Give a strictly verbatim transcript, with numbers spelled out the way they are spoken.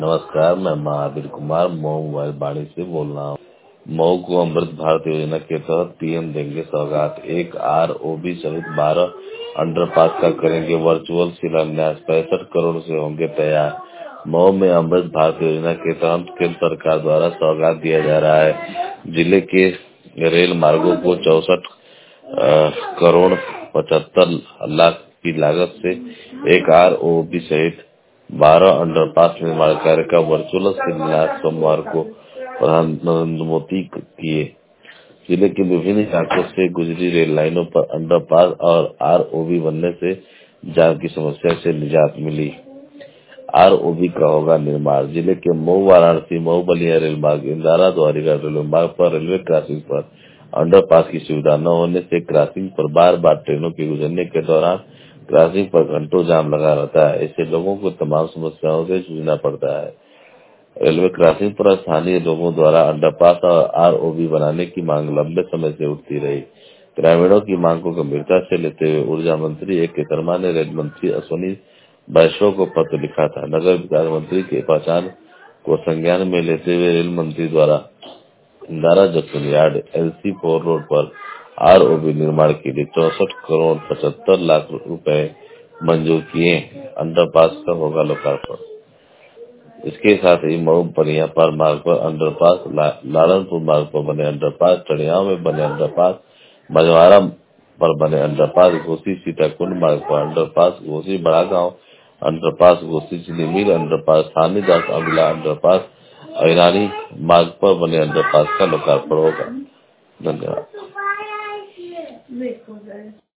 नमस्कार, मैं महावीर कुमार मऊ मोबाइल वाणी से बोल रहा हूँ। मऊ को अमृत भारत योजना के तहत पीएम देंगे सौगात। एक आरओबी सहित बारह अंडरपास का करेंगे वर्चुअल शिलान्यास। पैंसठ करोड़ से होंगे तैयार। मऊ में अमृत भारत योजना के तहत केंद्र सरकार द्वारा सौगात दिया जा रहा है। जिले के रेल मार्गों को चौसठ करोड़ पचहत्तर लाख की लागत से एक आरओबी सहित बारह अंडरपास निर्माण कार्य का वर्चुअल शिलान्यास सोमवार को प्रधानमंत्री नरेंद्र मोदी किए। जिले के विभिन्न इलाकों से गुजरी रेल लाइनों पर अंडरपास और आरओबी बनने से जाम की समस्या से निजात मिली। आरओबी का होगा निर्माण। जिले के मऊ वाराणसी मऊ बलिया रेल मार्ग, इंदारा द्वारिका रेल मार्ग पर रेलवे क्रॉसिंग पर अंडरपास की सुविधा न होने से क्रॉसिंग पर बार बार ट्रेनों के गुजरने के दौरान क्रॉसिंग पर घंटों जाम लगा रहता है। इससे लोगों को तमाम समस्याओं से जूझना पड़ता है। रेलवे क्रॉसिंग पर स्थानीय लोगों द्वारा अंडरपास और आरओबी बनाने की मांग लंबे समय से उठती रही। ग्रामीणों की मांग को गंभीरता से लेते हुए ऊर्जा मंत्री ए के शर्मा ने रेल मंत्री अश्विनी वैष्णव को पत्र लिखा था। नगर विकास मंत्री के पहचान को संज्ञान में लेते हुए रेल मंत्री द्वारा Indara junction yard LC four road पर आरओबी निर्माण के लिए चौसठ करोड़ पचहत्तर लाख रुपए मंजूर किए। अंडरपास का होगा लोकार्पण। इसके साथ ही मऊ बलिया पर मार्ग पर अंडरपास, ला, लालनपुर मार्ग पर बने अंडरपास, चढ़ियाव में बने अंडरपास, मझवारा पर बने अंडरपास, घोसी सीताकुंड मार्ग पर अंडरपास, घोसी बड़ा गांव अंडरपास, घोसी चीनी मिल अंडरपास, थानी दास अमिला अंडरपास, ईरानी मार्ग पर बने अंडरपास का लोकार्पण होगा। धन्यवाद।